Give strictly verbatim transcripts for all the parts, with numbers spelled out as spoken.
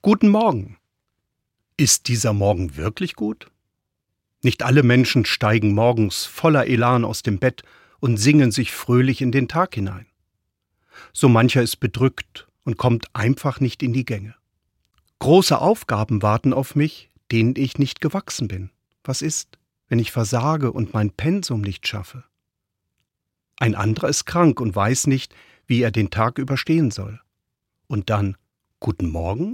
Guten Morgen. Ist dieser Morgen wirklich gut? Nicht alle Menschen steigen morgens voller Elan aus dem Bett und singen sich fröhlich in den Tag hinein. So mancher ist bedrückt und kommt einfach nicht in die Gänge. Große Aufgaben warten auf mich, denen ich nicht gewachsen bin. Was ist, wenn ich versage und mein Pensum nicht schaffe? Ein anderer ist krank und weiß nicht, wie er den Tag überstehen soll. Und dann, guten Morgen?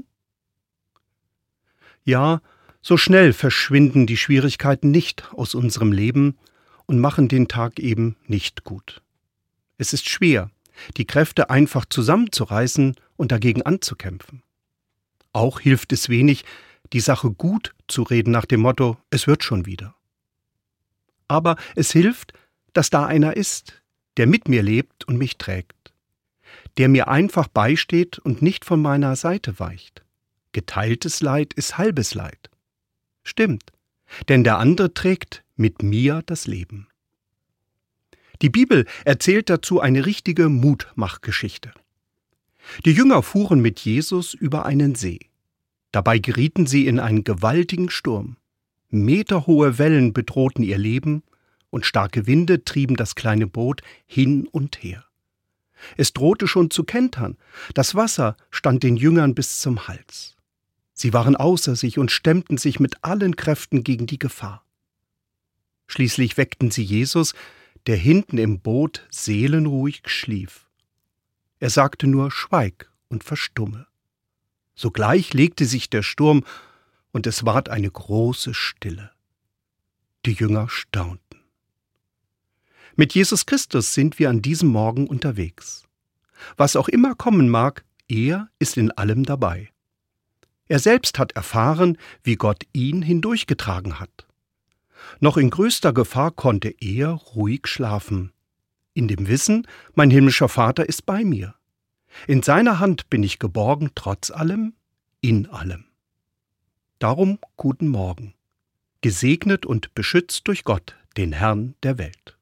Ja, so schnell verschwinden die Schwierigkeiten nicht aus unserem Leben und machen den Tag eben nicht gut. Es ist schwer, die Kräfte einfach zusammenzureißen und dagegen anzukämpfen. Auch hilft es wenig, die Sache gut zu reden nach dem Motto, es wird schon wieder. Aber es hilft, dass da einer ist, der mit mir lebt und mich trägt, der mir einfach beisteht und nicht von meiner Seite weicht. Geteiltes Leid ist halbes Leid. Stimmt, denn der andere trägt mit mir das Leben. Die Bibel erzählt dazu eine richtige Mutmachgeschichte. Die Jünger fuhren mit Jesus über einen See. Dabei gerieten sie in einen gewaltigen Sturm. Meterhohe Wellen bedrohten ihr Leben und starke Winde trieben das kleine Boot hin und her. Es drohte schon zu kentern, das Wasser stand den Jüngern bis zum Hals. Sie waren außer sich und stemmten sich mit allen Kräften gegen die Gefahr. Schließlich weckten sie Jesus, der hinten im Boot seelenruhig schlief. Er sagte nur, schweig und verstumme. Sogleich legte sich der Sturm und es ward eine große Stille. Die Jünger staunten. Mit Jesus Christus sind wir an diesem Morgen unterwegs. Was auch immer kommen mag, er ist in allem dabei. Er selbst hat erfahren, wie Gott ihn hindurchgetragen hat. Noch in größter Gefahr konnte er ruhig schlafen. In dem Wissen, mein himmlischer Vater ist bei mir. In seiner Hand bin ich geborgen, trotz allem, in allem. Darum guten Morgen. Gesegnet und beschützt durch Gott, den Herrn der Welt.